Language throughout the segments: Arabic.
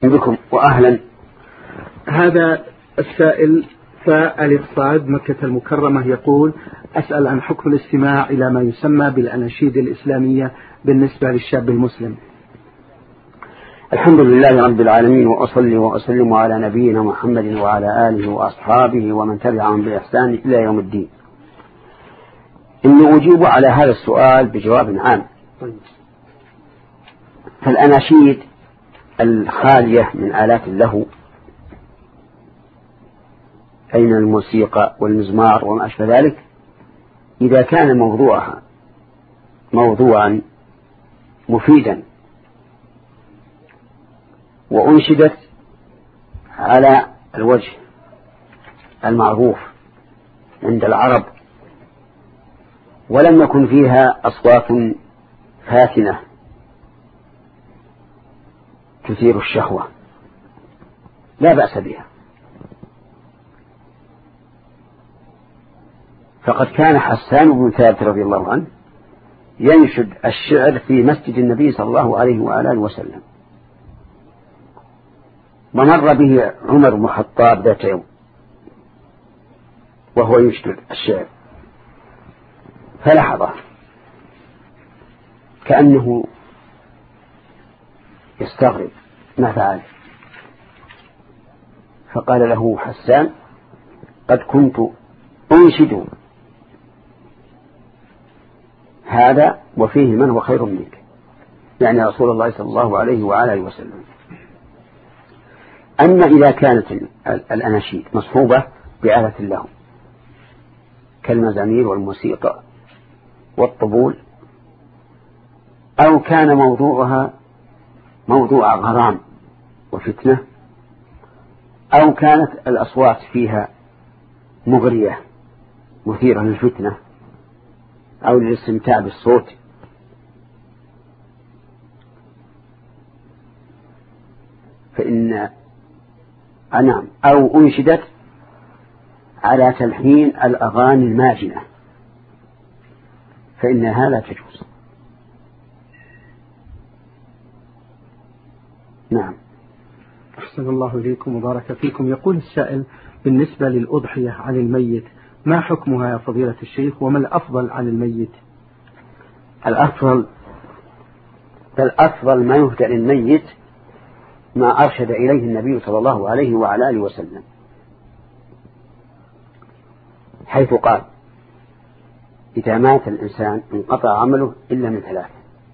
بكم وأهلا. هذا السائل فالإقصاد مكة المكرمة يقول: أسأل عن حكم الاستماع إلى ما يسمى بالأناشيد الإسلامية بالنسبة للشاب المسلم. الحمد لله رب العالمين، وأصلي وأسلم على نبينا محمد وعلى آله وأصحابه ومن تبعهم بإحسان إلى يوم الدين. إني أجيب على هذا السؤال بجواب عام. فالأناشيد الخالية من آلات اللهو أي من الموسيقى والمزمار وما أشبه ذلك، إذا كان موضوعها موضوعا مفيدا وأنشدت على الوجه المعروف عند العرب ولم يكن فيها أصوات فاتنة تثير الشهوة لا بأس بها. فقد كان حسان بن ثابت رضي الله عنه ينشد الشعر في مسجد النبي صلى الله عليه وآله وسلم، ومر به عمر بن الخطاب ذات يوم وهو ينشد الشعر، فلاحظه كأنه يستغرب ما فعل، فقال له حسان: قد كنت أنشد هذا وفيه من هو خير منك، يعني رسول الله صلى الله عليه وآله وسلم. أما إذا كانت الأناشيد مصحوبة بآلة اللهو كالمزامير والموسيقى والطبول، أو كان موضوعها موضوع غرام وفتنة، أو كانت الأصوات فيها مغرية مثيرة للفتنة أو للاستمتاع بالصوت، فإن نعم، أو أنشدت على تلحين الأغاني الماجنة فإنها لا تجوز. نعم. أحسن الله إليكم وبارك فيكم. يقول السائل: بالنسبة للأضحية عن الميت ما حكمها يا فضيلة الشيخ، وما الأفضل عن الميت؟ الأفضل ما يهدى للميت ما أرشد إليه النبي صلى الله عليه وعلى آله وسلم، حيث قال: إذا مات الإنسان انقطع عمله إلا من ثلاث: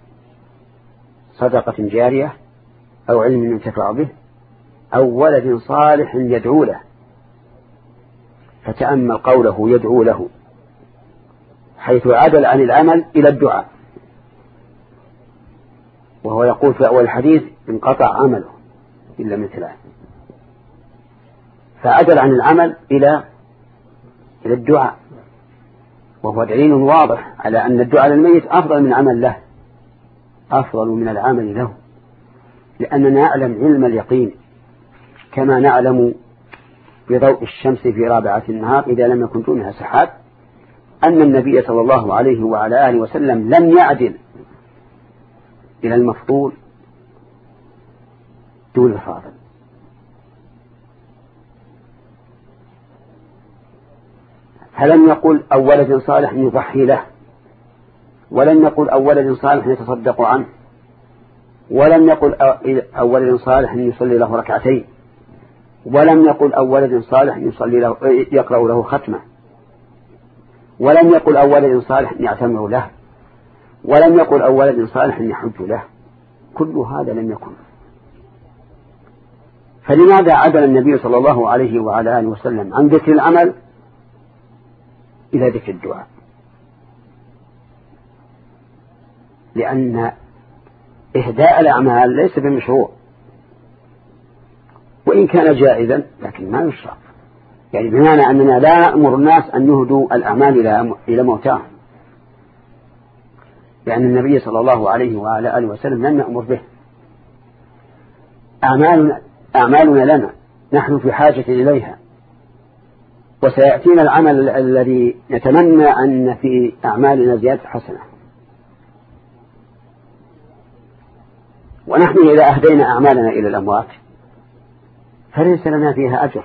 صدقة جارية، أو علم ينتفع به، أو ولد صالح يدعو له. فتأمل قوله يدعو له، حيث عدل عن العمل إلى الدعاء، وهو يقول في أول الحديث: انقطع عمله إلا من ثلاث، فعدل عن العمل إلى الدعاء، وهو دليل واضح على أن الدعاء للميت أفضل من عمل له، أفضل من العمل له، لأننا نعلم علم اليقين كما نعلم بضوء الشمس في رابعة النهار إذا لم يكن دونها سحاب أن النبي صلى الله عليه وعلى آله وسلم لم يعدل إلى المفضول دون الفاضل. فلم يقل أو ولد صالح يضحي له، ولم يقل أو ولد صالح يتصدق عنه، ولم يقل أو ولد صالح يصلي له ركعتين، ولم يقل أو ولد صالح يصلي له يقرأ له ختمة، ولم يقل أو ولد صالح يعتمر له، ولم يقل أو ولد صالح يحج له. كل هذا لم يكن. فلماذا عدل النبي صلى الله عليه وعلى آله وسلم عن ذكر العمل إلى ذكر الدعاء؟ لأن إهداء الأعمال ليس بمشروع، وإن كان جائزا لكن ما يشرع، يعني بمعنى أننا لا نأمر الناس أن يهدوا الأعمال إلى موتاهم، لأن النبي صلى الله عليه وعلى آله وسلم لم يأمر به. أعمالنا لنا، نحن في حاجة إليها، وسيأتينا العمل الذي نتمنى أن في أعمالنا زيادة حسنة. ونحن إذا أهدينا أعمالنا إلى الأموات فليس لنا فيها أجر،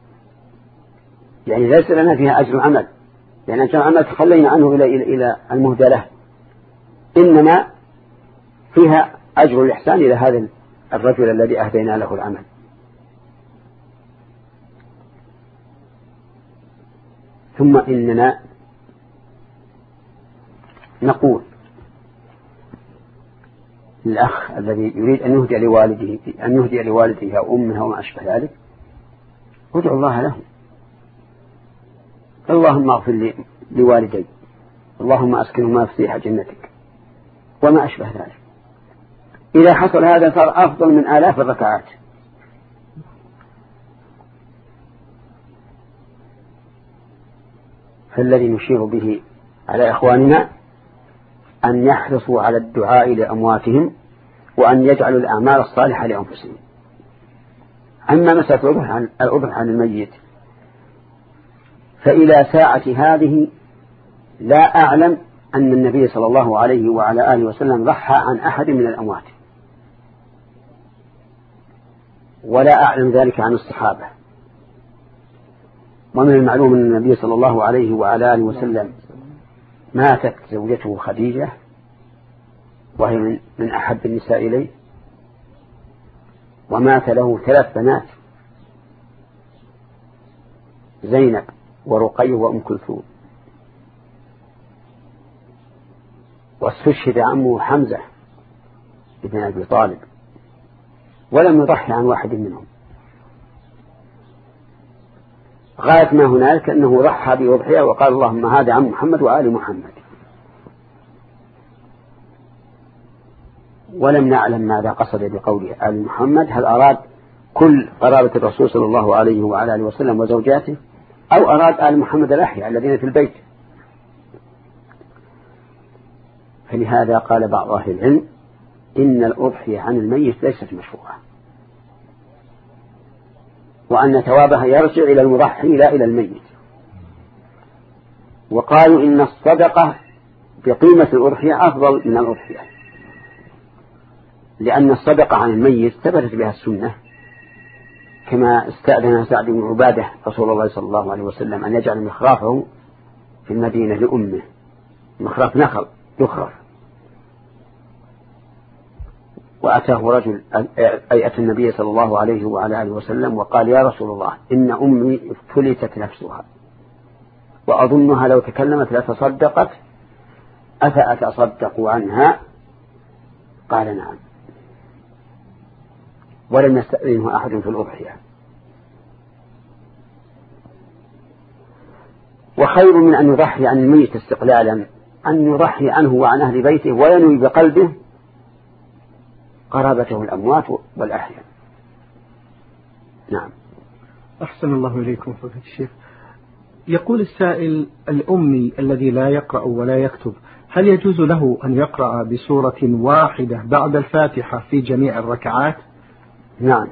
يعني ليس لنا فيها أجر عمل، لأن أجر العمل تخلينا عنه إلى المهدى له، إنما فيها أجر الإحسان إلى هذا الرجل الذي أهدينا له العمل. ثم إننا نقول للأخ الذي يريد أن يهدي لوالده أو أمه وما أشبه ذلك، ادعو الله له، اللهم اغفر لوالدي، اللهم أسكنهما فسيح جنتك وما أشبه ذلك. إذا حصل هذا صار أفضل من آلاف الركعات. فالذي نشير به على إخواننا أن يحرصوا على الدعاء لأمواتهم، وأن يجعلوا الأعمال الصالحة لأنفسهم. أما مسألة الأضحى عن الميت فإلى ساعة هذه لا أعلم أن النبي صلى الله عليه وعلى آله وسلم ضحى عن أحد من الأموات، ولا أعلم ذلك عن الصحابة. ومن المعلوم أن النبي صلى الله عليه وعلى آله وسلم ماتت زوجته خديجة وهي من أحب النساء إليه، ومات له 3 بنات، زينب ورقية وأم كلثوم، واستشهد عمه حمزة ابن أبي طالب، ولم يضحي عن واحد منهم. غاية ما هنالك أنه ضحى بأضحية وقال اللهم هذا عن محمد وآل محمد، ولم نعلم ماذا قصد بقوله آل محمد، هل أراد كل قرابة الرسول صلى الله عليه وعلى آله وسلم وزوجاته، أو أراد آل محمد الأحياء الذين في البيت. فلهذا قال بعض أهل العلم إن الأضحية عن الميت ليست مشروعة، وأن ثوابها يرجع إلى المضحي لا إلى الميت. وقالوا إن الصدقة بقيمة الأضحية أفضل من الأضحية، لأن الصدقة عن الميت ثبتت بها السنة، كما استأذن سعد بن عبادة رسول الله صلى الله عليه وسلم أن يجعل مخرافه في المدينة لأمه، مخراف نخل يخرف، وأتاه رجل أي أتى النبي صلى الله عليه وعلى آله وسلم وقال يا رسول الله إن أمي افتلتت نفسها وأظنها لو تكلمت لتصدقت، أفأتصدق عنها؟ قال نعم، ولم يستأذنه أحد في الأضحية. وخير من أن يضحي عن الميت استقلالا أن يضحي عنه وعن أهل بيته وينوي بقلبه قرابته الأموات والأحياء. نعم. أحسن الله إليكم فضيلة الشيخ. يقول السائل الأمي الذي لا يقرأ ولا يكتب، هل يجوز له أن يقرأ بسورة واحدة بعد الفاتحة في جميع الركعات؟ نعم،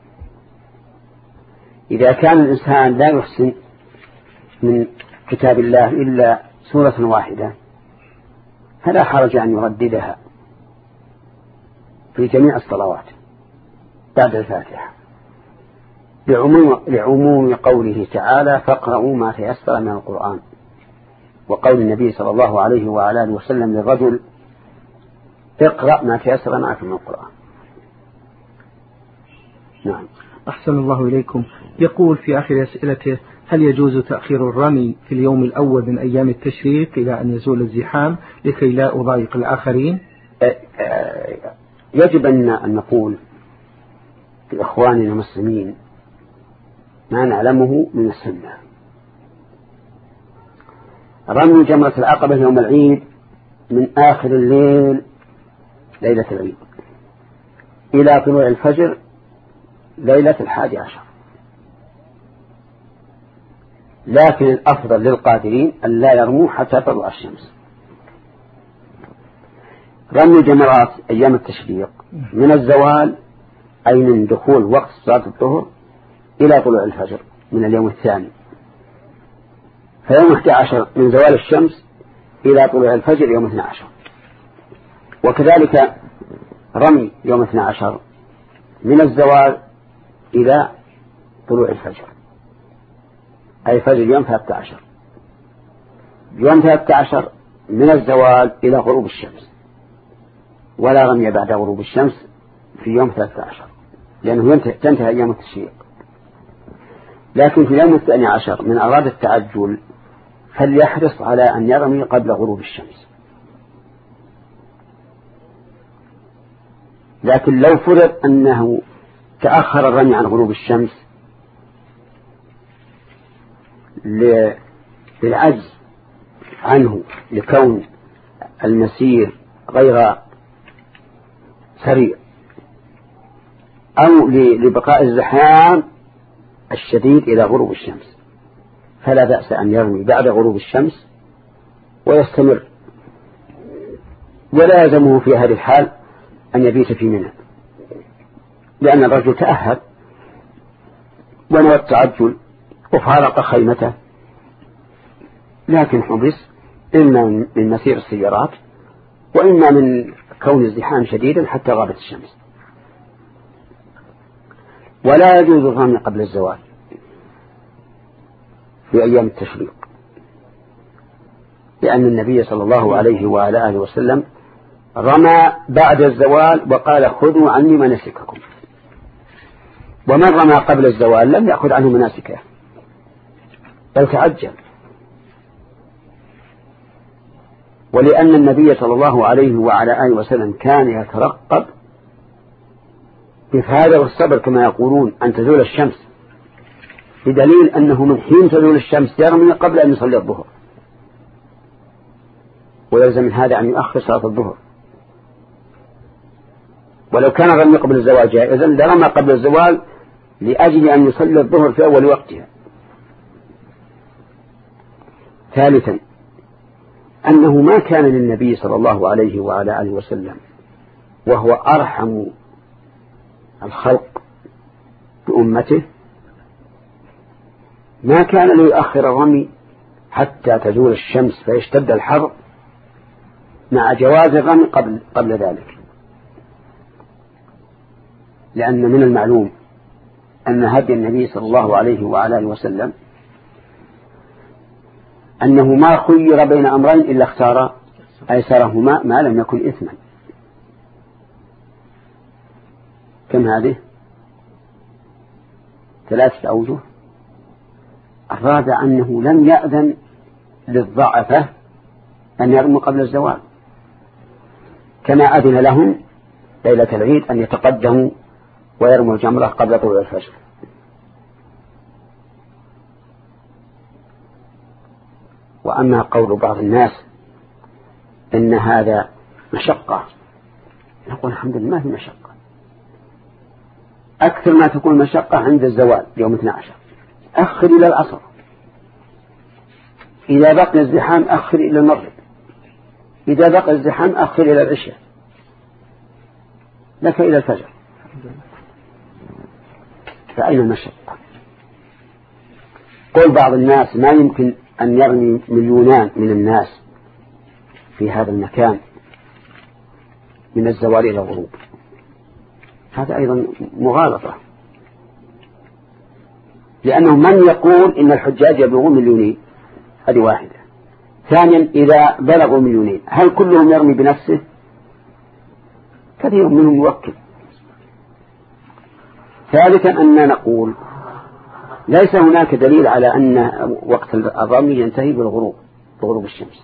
إذا كان الإنسان لا يحسن من كتاب الله إلا سورة واحدة فلا حرج أن يرددها في جميع الصلوات بعد الفاتحة، لعموم قوله تعالى فاقرؤوا ما تيسر من القرآن، وقول النبي صلى الله عليه وعلى آله وسلم للرجل اقرأ ما تيسر معك من القرآن. نعم. أحسن الله إليكم. يقول في آخر أسئلته هل يجوز تأخير الرمي في اليوم الأول من أيام التشريق إلى أن يزول الزحام لكي لا أضايق الآخرين؟ يجب أن نقول لإخواننا المسلمين ما نعلمه من السنة. رمي جمرة العقبة يوم العيد من آخر الليل ليلة العيد إلى طلوع الفجر ليلة 11، لكن الأفضل للقادرين أن لا يرموا حتى تطلع الشمس. رمي جمرات أيام التشريق من الزوال أي من دخول وقت صلاة الظهر إلى طلوع الفجر من اليوم الثاني، فيوم 11 من زوال الشمس إلى طلوع الفجر يوم 12، وكذلك رمي يوم 12 من الزوال إلى طلوع الفجر، أي فجر يوم 13. يوم 13 من الزوال إلى غروب الشمس، ولا رمي بعد غروب الشمس في يوم 13 لأنه تنتهي أيام التشريق. لكن في يوم 12 من أراد التعجل فليحرص على أن يرمي قبل غروب الشمس. لكن لو فرض أنه تأخر الرمي عن غروب الشمس للعجز عنه لكون المسير غير سريع أو لبقاء الزحام الشديد إلى غروب الشمس، فلا بأس أن يرمي بعد غروب الشمس ويستمر، ولا يلزمه في هذه الحال أن يبيت في منى، لأن الرجل تأهب ونوى التعجل وفارق خيمته، لكن حبس إما من مسير السيارات وإما من كون الزحام شديدا حتى غابت الشمس. ولا يجوز الرمي قبل الزوال في أيام التشريق، لأن النبي صلى الله عليه وعلى آله وسلم رمى بعد الزوال وقال خذوا عني مناسككم، ومن رمى قبل الزوال لم يأخذ عنه مناسكه بل تعجل. ولأن النبي صلى الله عليه وعلى آله وسلم كان يترقب بفهذا والصبر كما يقولون أن تزول الشمس، بدليل أنه من حين تزول الشمس يرمي قبل أن يصلي الظهر، ويلزم من هذا أن يؤخر صلاة الظهر. ولو كان الرمي قبل الزوال جائزا لرمى قبل الزوال لأجل أن يصلي الظهر في أول وقتها. ثالثا أنه ما كان للنبي صلى الله عليه وعلى آله وسلم وهو أرحم الخلق بأمته ما كان ليؤخر الرمي حتى تزول الشمس فيشتد الحر مع جواز الرمي قبل ذلك، لأن من المعلوم أن هدي النبي صلى الله عليه وعلى آله وسلم أنه ما خير بين أمرين إلا اختار أيسرهما ما لم يكن إثما. كم هذه؟ 3 أوجه. الرابع أنه لم يأذن للضعفة أن يرموا قبل الزوال، كما أذن لهم ليلة العيد أن يتقدموا ويرموا الجمرة قبل طلوع الفجر. وأما قول بعض الناس إن هذا مشقة، نقول الحمد لله ما في مشقة، أكثر ما تكون مشقة عند الزوال يوم 12 أخر إلى العصر، إذا بقي الزحام أخر إلى المغرب، إذا بقي الزحام أخر إلى العشاء، لك إلى الفجر، فأين المشقة؟ قول بعض الناس ما يمكن أن يرمي مليونان من الناس في هذا المكان من الزوال إلى الغروب، هذا أيضا مغالطة، لأنه من يقول إن الحجاج يبلغون مليونين؟ هذه واحدة. ثانيا إذا بلغوا مليونين هل كلهم يرمي بنفسه؟ كثير منهم يوكل. ثالثا أننا نقول ليس هناك دليل على أن وقت الرمي ينتهي بغروب الشمس،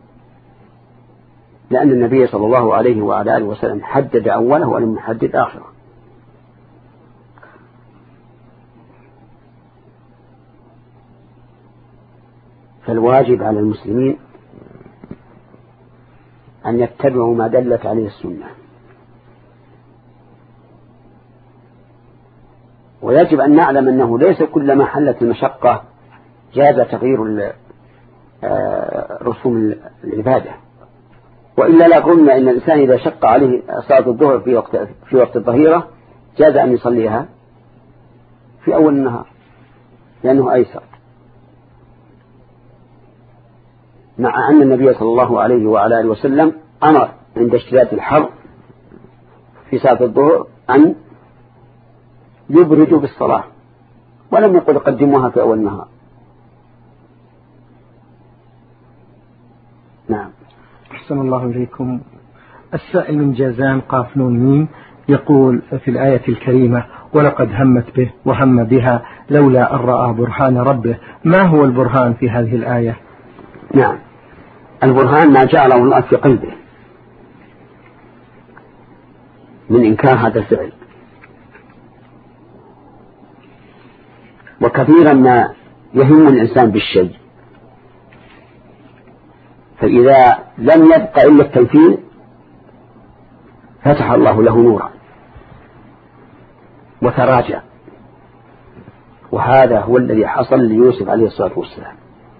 لأن النبي صلى الله عليه وعلى آله وسلم حدد أوله ولم يحدد آخره. فالواجب على المسلمين أن يتبعوا ما دلت عليه السنة، ويجب أن نعلم أنه ليس كلما حلت المشقة جاز تغيير رسوم العبادة، وإلا لا قلنا إن الإنسان إذا شق عليه صلاة الظهر في وقت الظهيرة جاز أن يصليها في أول النهار لأنه أيسر، مع أن النبي صلى الله عليه وعلى آله وسلم أمر عند اشتداد الحر في صلاة الظهر أن يبردوا بالصلاة ولم يقل قدموها في أول النهار. نعم. أحسن الله إليكم. السائل من جازان قاف نون ميم يقول في الآية الكريمة ولقد همت به وهم بها لولا أن رأى برهان ربه، ما هو البرهان في هذه الآية؟ نعم، البرهان ما جعله الله في قلبه من إنكار هذا الفعل. وكثيرا ما يهم الإنسان بالشيء، فإذا لم يبق إلا التنفيذ فتح الله له نورا وتراجع. وهذا هو الذي حصل ليوسف عليه الصلاة والسلام،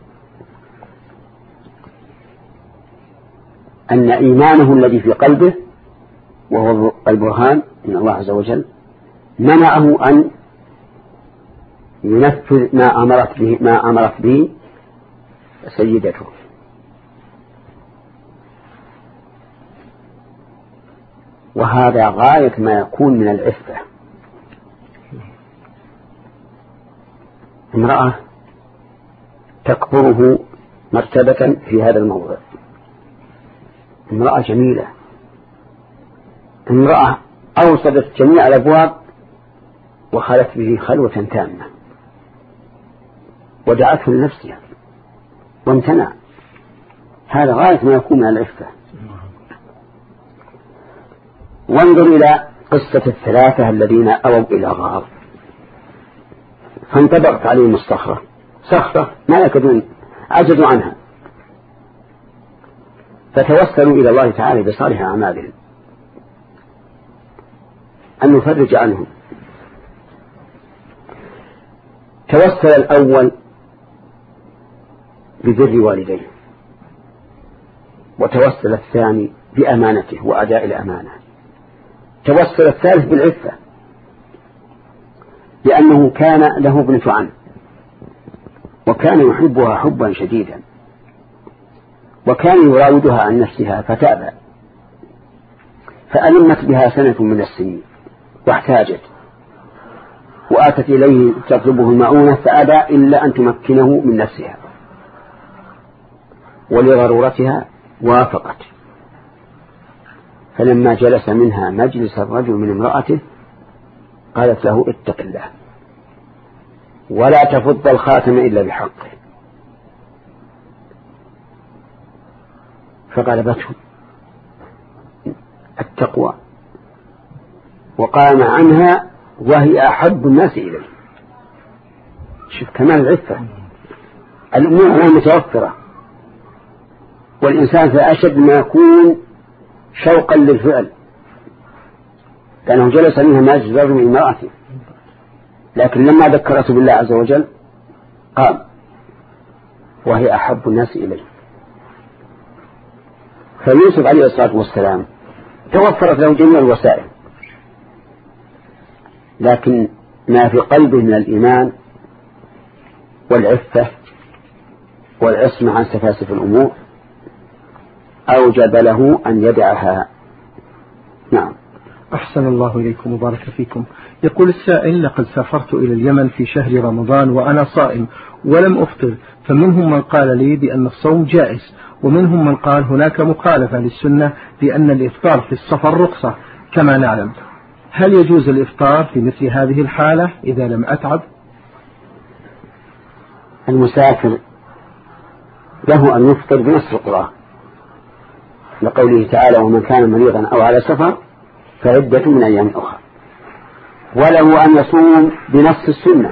أن إيمانه الذي في قلبه وهو البرهان من الله عز وجل منعه أن ينفذ ما أمرت به سيدته. وهذا غاية ما يكون من العفة. امرأة تكبره مرتبة في هذا الموضع، امرأة جميلة، امرأة أوصدت جميع الأبواب وخلت به خلوة تامة ودعته لنفسها وامتنع. هذا غاية ما يكون من العفة. وانظر إلى قصة الثلاثة الذين أووا إلى غار فانطبقت عليهم الصخرة، صخرة ما يكادون عجزوا عنها، فتوسلوا إلى الله تعالى بصالح أعمالهم أن يفرج عنهم. توسل الأول ببر والديه، وتوسل الثاني بأمانته وأداء الأمانة، توسل الثالث بالعفة لأنه كان له ابنة عم وكان يحبها حبا شديدا، وكان يراودها عن نفسها فتأبى، فألمت بها سنة من السنين واحتاجت وآتت إليه تطلبه المعونة فأبى إلا أن تمكنه من نفسها، ولضرورتها وافقت. فلما جلس منها مجلس الرجل من امرأته قالت له اتق الله ولا تفض الخاتم إلا بحقه، فغلبته التقوى وقام عنها وهي أحب الناس إليه. شوف كمال العفة، الأمور هي متوفرة، والإنسان في أشد ما يكون شوقا للفعل، لأنه جلس منها مجلس رجل من امرأته، لكن لما ذكرته بالله عز وجل قام وهي أحب الناس إليه. فيوسف عليه الصلاة والسلام توفرت له جميع الوسائل، لكن ما في قلبه من الإيمان والعفة والعصمة عن سفاسف الأمور أوجب له أن يدعها. نعم. أحسن الله إليكم وبارك فيكم. يقول السائل لقد سافرت إلى اليمن في شهر رمضان وأنا صائم ولم أفطر، فمنهم من قال لي بأن الصوم جائز، ومنهم من قال هناك مخالفة للسنة بأن الإفطار في السفر رخصة كما نعلم. هل يجوز الإفطار في مثل هذه الحالة إذا لم أتعب؟ المسافر له أن يفطر بنص القرآن لقوله تعالى ومن كان مريضا أو على سفر فعدة من أيام أخرى، وله أن يصوم بنص السنة.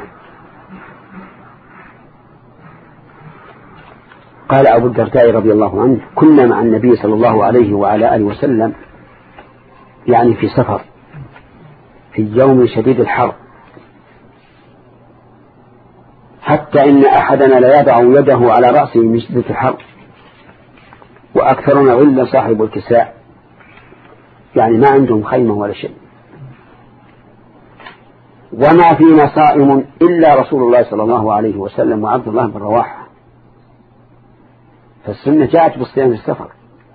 قال أبو الدرداء رضي الله عنه كنا مع النبي صلى الله عليه وعلى آله وسلم يعني في سفر في يوم شديد الحر، حتى إن أحدنا لا يضع يده على رأسه من شدة الحر، وأكثرنا غلا صاحب الكساء، يعني ما عندهم خيمة ولا شيء، وما فينا صائم إلا رسول الله صلى الله عليه وسلم وعبد الله بن رواحة. فالسنة جاءت بالصيام في السفر.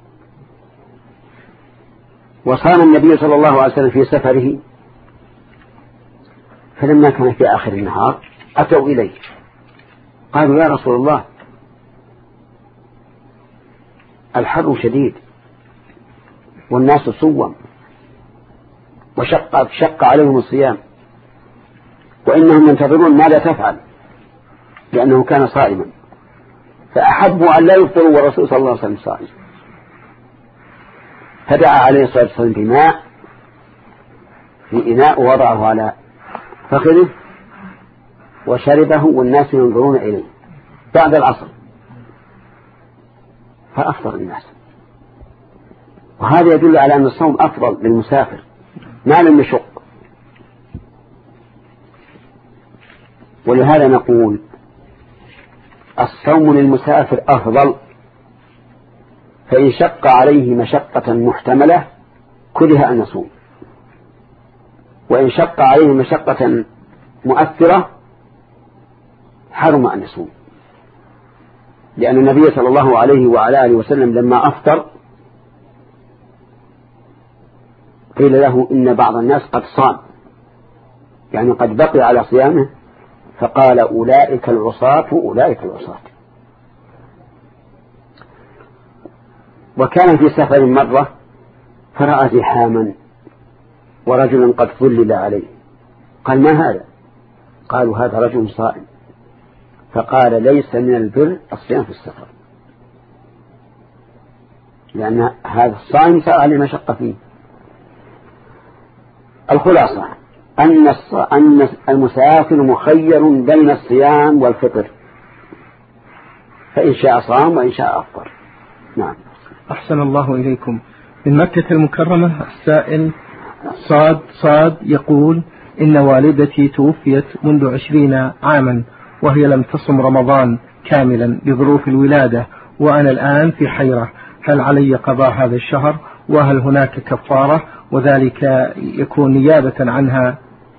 وصام النبي صلى الله عليه وسلم في سفره، فلما كان في آخر النهار أتوا إليه قالوا يا رسول الله الحر شديد والناس صوم وشق عليهم الصيام وإنهم ينتظرون ماذا تفعل لأنه كان صائما فأحبوا أن لا يفطروا والرسول صلى الله عليه وسلم صائم فدعا عليه الصلاة والسلام بماء في إناء ووضعه على فخذه وشربه والناس ينظرون إليه بعد العصر فأفطر الناس. وهذا يدل على أن الصوم أفضل للمسافر ما لم يشق. ولهذا نقول الصوم للمسافر أفضل فإن شق عليه مشقة محتملة كره أن يصوم وإن شق عليه مشقة مؤثرة حرم أن يصوم لأن النبي صلى الله عليه وعلى آله وسلم لما أفطر قيل له إن بعض الناس قد صام يعني قد بقي على صيامه فقال أولئك العصاة أولئك العصاة. وكان في سفر مرة فرأى زحاما ورجلا قد ظلل عليه قال ما هذا؟ قالوا هذا رجل صائم فقال ليس من البر الصيام في السفر لأن هذا الصائم صار عليه مشقة فيه. الخلاصة أن المسافر مخير بين الصيام والفطر فإن شاء صام وإن شاء أفطر. نعم. أحسن الله إليكم. من مكة المكرمة السائل صاد يقول إن والدتي توفيت منذ 20 عاما وهي لم تصم رمضان كاملا لظروف الولادة وأنا الآن في حيرة هل علي قضاء هذا الشهر وهل هناك كفارة وذلك يكون نيابة عنها؟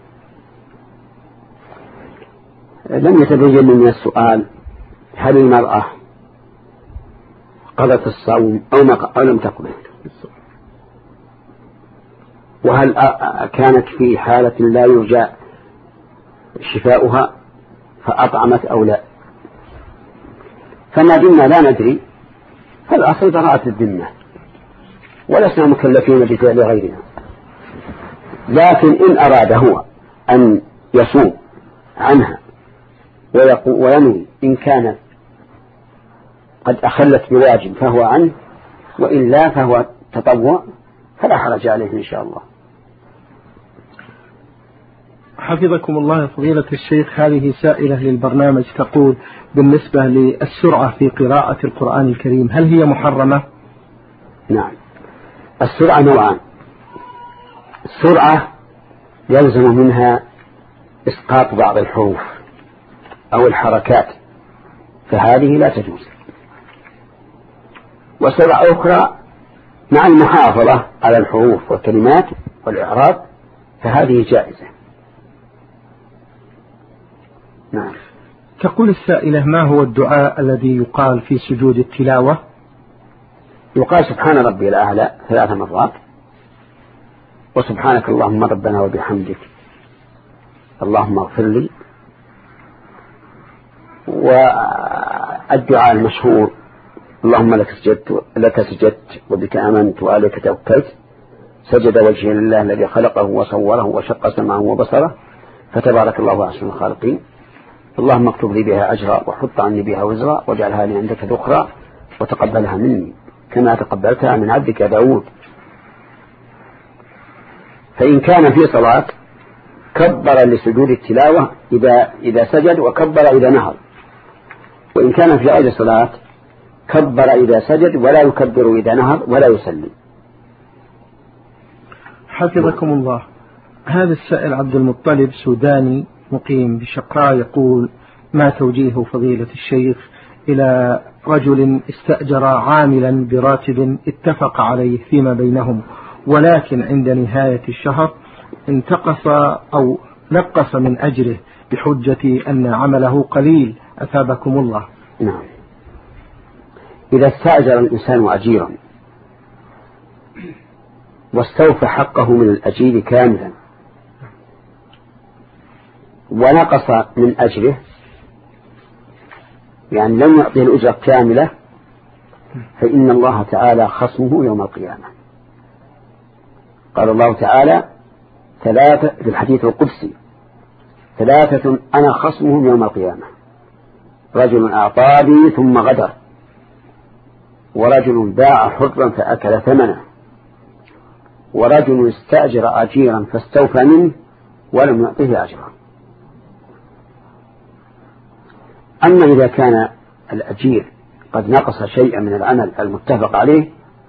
لم يتبين من السؤال هل المرأة قضت الصوم أو لم تقضه وهل كانت في حالة لا يرجى شفاؤها فأطعمت أو لا فما دمنا لا ندري فالأصل براءة الذمة ولسنا مكلفين بفعل غيرنا. لكن إن أراد هو أن يصوم عنها وينوي إن كان قد أخلت بواجب فهو عنه وإلا فهو تطوع فلا حرج عليه إن شاء الله. حفظكم الله فضيلة الشيخ. هذه سائلة للبرنامج تقول بالنسبة للسرعة في قراءة القرآن الكريم هل هي محرمة؟ نعم. السرعة نوعان. السرعة يلزم منها إسقاط بعض الحروف أو الحركات فهذه لا تجوز. وسرعة أخرى مع المحافظة على الحروف والكلمات والإعراب فهذه جائزة. نعم. تقول السائلة ما هو الدعاء الذي يقال في سجود التلاوة؟ يقال سبحان ربي الأعلى 3 مرات وسبحانك اللهم ربنا وبحمدك اللهم اغفر لي. والدعاء المشهور اللهم لك سجدت وبك آمنت وعليك توكلت سجد وجهي لله الذي خلقه وصوره وشق سمعه وبصره فتبارك الله أحسن الخالقين اللهم اكتب لي بها أجرا وحط عني بها وزرا واجعلها لي عندك ذخرا وتقبلها مني كما تقبلتها من عبدك داود. فإن كان في صلاة كبر لسجود التلاوة إذا سجد وكبر إذا نهض وإن كان في غير صلاة كبر إذا سجد ولا يكبر إذا نهض ولا يسلم. حفظكم الله. هذا السائل عبد المطلب سوداني مقيم بشقراء يقول ما توجيه فضيلة الشيخ إلى رجل استأجر عاملا براتب اتفق عليه فيما بينهم ولكن عند نهاية الشهر انتقص أو نقص من أجره بحجة أن عمله قليل أثابكم الله. نعم. إذا استأجر الإنسان أجيرا واستوفى حقه من الأجير كاملا ونقص من أجره، يعني لم يعطيه الأجرة كاملة، فإن الله تعالى خصمه يوم القيامة. قال الله تعالى في الحديث القدسي: 3 أنا خصمهم يوم القيامة: رجل أعطاني ثم غدر، ورجل باع حرا فأكل ثمنه، ورجل استأجر أجيرا فاستوفى منه ولم يعطه أجرا. أما إذا كان الأجير قد نقص شيئا من العمل المتفق عليه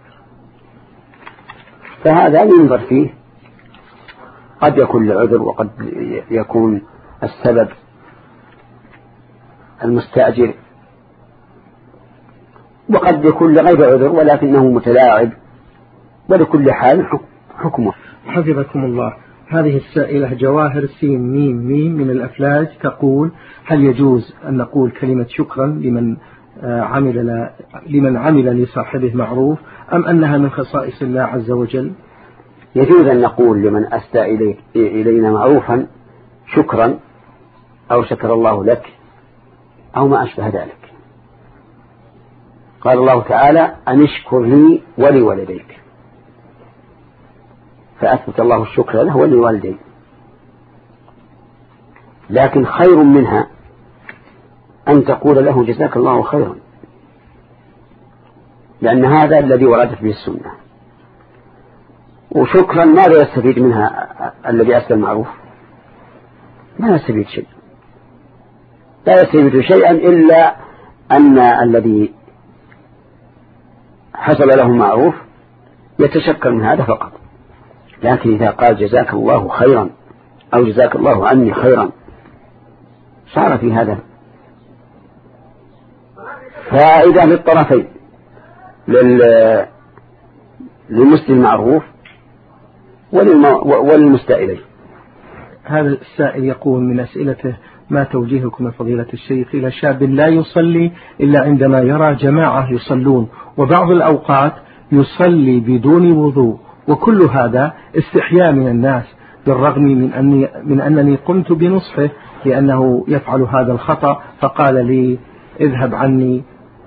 فهذا ينظر فيه، قد يكون لعذر وقد يكون السبب المستأجر، وقد يكون لغير عذر ولكنه متلاعب، ولكل حال حكمه. حفظكم الله. هذه السائلة جواهر سين ميم ميم من الأفلاج تقول: هل يجوز أن نقول كلمة شكرا لمن عمل لصاحبه معروف، أم أنها من خصائص الله عز وجل؟ يجوز أن نقول لمن أسدى إلينا معروفا شكرا، أو شكر الله لك، أو ما أشبه ذلك. قال الله تعالى: أن اشكر لي ولوالديك، فأثبت الله الشكر له ولوالديه. لكن خير منها أن تقول له جزاك الله خيرا، لأن هذا الذي وردت به السنة. وشكرا ماذا يستفيد منها الذي أسدى المعروف؟ ما يستفيد شيء، لا يستفيد شيئا إلا أن الذي حصل له معروف يتشكر من هذا فقط. لكن إذا قال جزاك الله خيرا أو جزاك الله عني خيرا صار في هذا فائدة للطرفين، للمسلم المعروف وللمستائلين. هذا السائل يقول من أسئلته: ما توجيهكم من فضيلة الشيخ إلى شاب لا يصلي إلا عندما يرى جماعة يصلون، وبعض الأوقات يصلي بدون وضوء، وكل هذا استحياء من الناس، بالرغم من أنني قمت بنصحه لأنه يفعل هذا الخطأ، فقال لي: اذهب عني.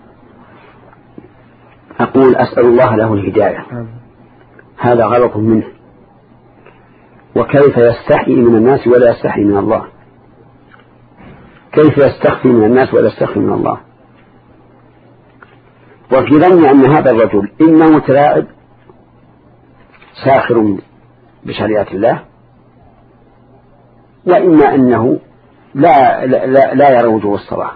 أقول: أسأل الله له الهداية. هذا غلط منه، وكيف يستحي من الناس ولا يستحي من الله؟ كيف يستخفي من الناس ولا يستخفي من الله؟ وفي ظني أن هذا الرجل إما متلاعب ساخر بشريعة الله، وإما أنه لا يرى وجوه الصلاة،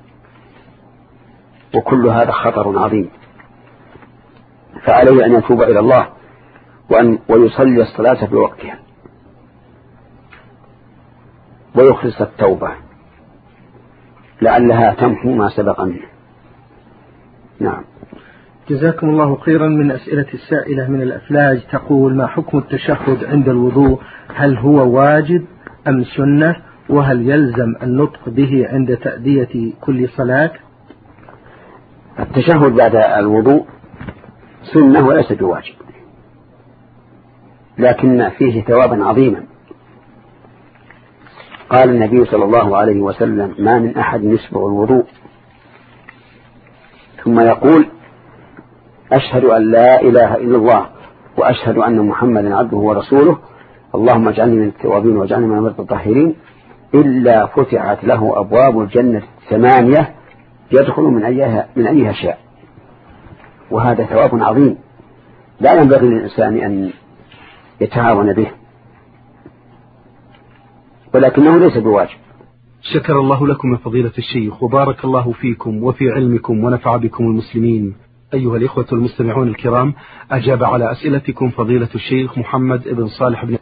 وكل هذا خطر عظيم. فعليه أن يتوب إلى الله ويصلي الصلاة في وقتها ويخلص التوبة، لعلها تمحو ما سبق منه. نعم. جزاكم الله خيرا. من أسئلة السائلة من الأفلاج تقول: ما حكم التشهد عند الوضوء؟ هل هو واجب أم سنة؟ وهل يلزم النطق به عند تأدية كل صلاة؟ التشهد بعد الوضوء سنة وليس بواجب، لكن فيه ثوابا عظيما. قال النبي صلى الله عليه وسلم: ما من أحد يسبغ الوضوء ثم يقول: أشهد أن لا إله إلا الله وأشهد أن محمدا عبده ورسوله، اللهم اجعلني من التوابين واجعلني من المتطهرين، إلا فتحت له أبواب الجنة 8 يدخل من أيها شاء. وهذا ثواب عظيم لا ينبغي للإنسان أن يتهاون به، ولكنه ليس بواجب. شكر الله لكم من فضيلة الشيخ، وبارك الله فيكم وفي علمكم ونفع بكم المسلمين. أيها الإخوة المستمعون الكرام، أجاب على أسئلتكم فضيلة الشيخ محمد بن صالح بن